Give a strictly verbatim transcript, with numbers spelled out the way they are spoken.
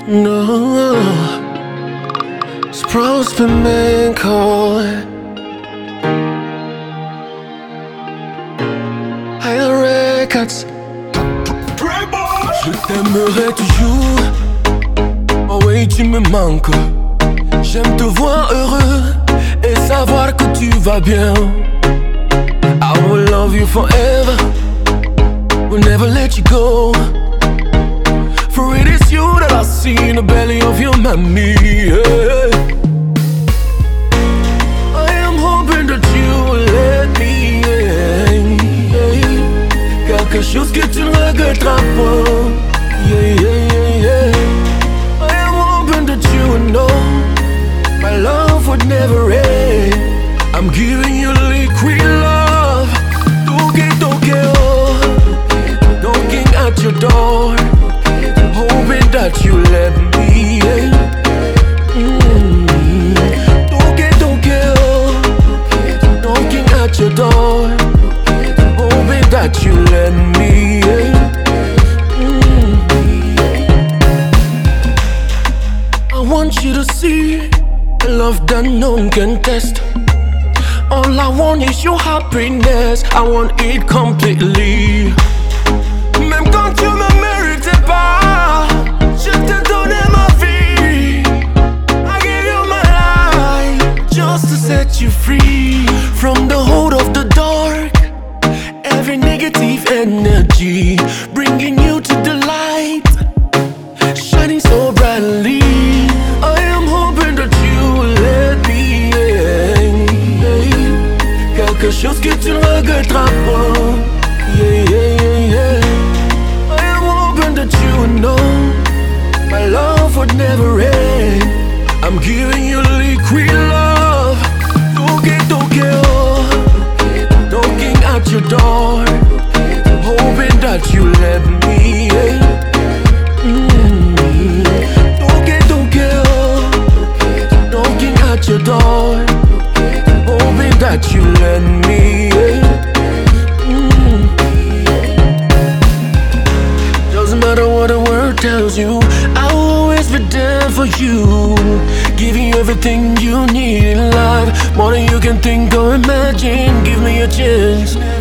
No, sprouts flamenco. High Records. Je t'aimerai toujours. Oh oui, tu me manques. J'aime te voir heureux et savoir que tu vas bien. I will love you forever. Will never let you go. For it is you that I see in the belly of your mommy, yeah. I am hoping that you will let me, yeah, yeah. Quelque chose que tu ne regretteras pas, yeah, yeah, yeah, yeah. I am hoping that you will know my love would never end. I'm giving you liquid love. Toque, toque, oh, knocking at your door, hoping that you let me in. Mm. Toque, toque, oh, knocking at your door, hoping that you let me in. Mm. I want you to see a love that none can test. All I want is your happiness, I want it completely. Même quand tu me méritais pas, je te donnais ma vie. I gave you my life just to set you free from the hold of the dark, every negative energy, bringing you to the light, shining so brightly. I am hoping that you will let me in. Quelque chose que tu ne regretteras pas, yeah, yeah, yeah, yeah. I am hoping that you would know my love would never end. I'm giving you liquid love. Toque, toque, oh, knocking at your door, hoping that you let me in. Mm. Toque, toque, oh, knocking at your door, hoping that you let me in. Mm. Doesn't matter what the world tells you, I'll always be there for you, giving you everything you need in life, more than you can think or imagine. Give me a chance.